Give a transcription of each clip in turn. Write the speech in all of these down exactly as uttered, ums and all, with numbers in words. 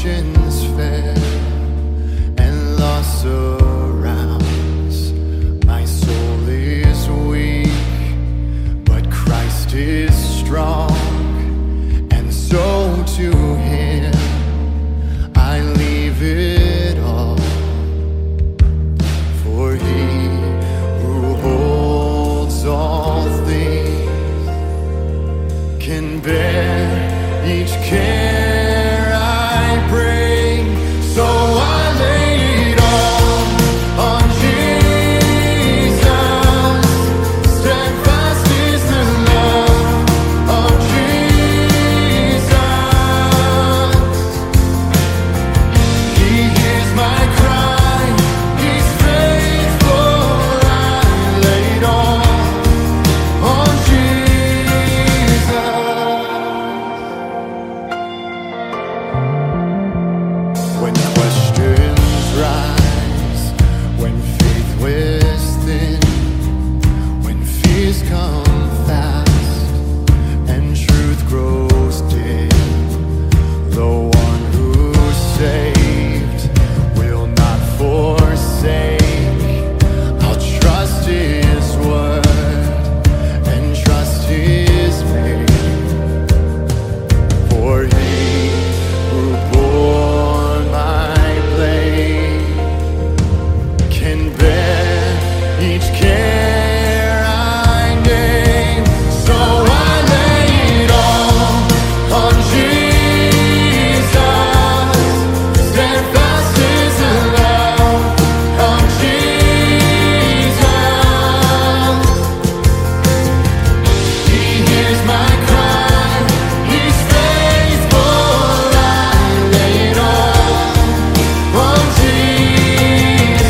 oceans fail and loss surrounds. My soul is weak, but Christ is strong, and so to Him I leave it all. For He who holds all things can bear each care I bring. So I lay it all on Jesus. Steadfast is the love of Jesus. He hears my cry, He's faithful. I lay it all on Jesus. When questions rise, when faith wears thin, when fears come fast and truth grows dim, the one who saved will not forsake. I'll trust His word and trust His name. For He who bore my blame can bear each care I name. So I lay it all on Jesus. Steadfast is the love of Jesus. He hears my cry, He's faithful. I lay it all on Jesus.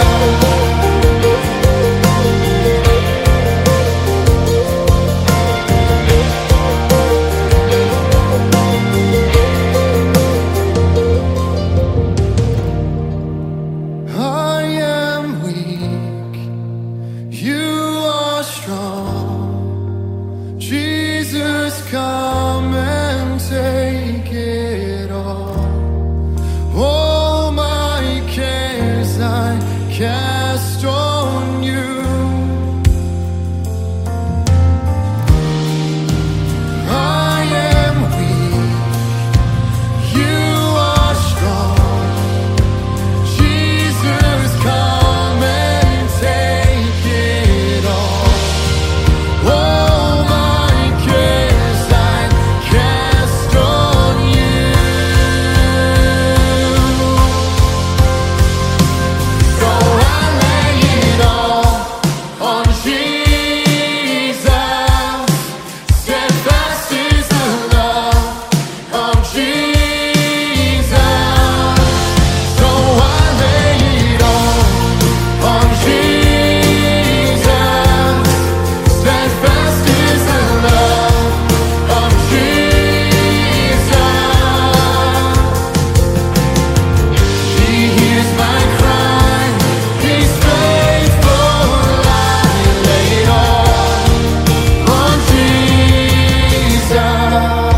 I am weak, You are strong. Jesus, come and take it all. All my cares I cast on You. I am weak, You are strong. Jesus, come and take it all. All my cares I cast on You. So I lay it all on Jesus. Steadfast is the love of Jesus. So I lay it all on Jesus. Steadfast is the love of Jesus. He hears my cry, He's faithful. I lay it all on Jesus.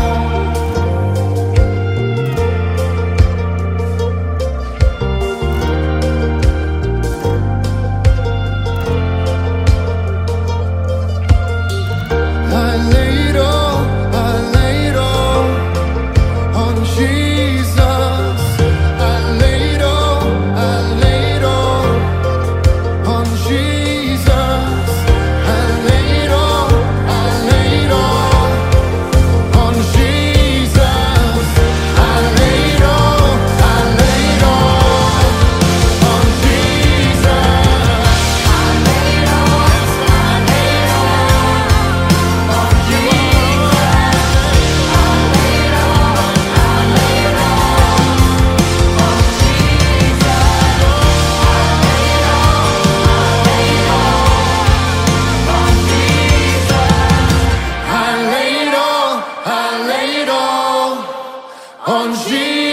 I lay it all, I lay it all on Jesus. I lay it all, I lay it all on Jesus. I lay it all, I lay it all on Jesus. I lay it all, I lay it all on Jesus. I lay it all, I lay it all on I lay it all, I lay it all on Jesus.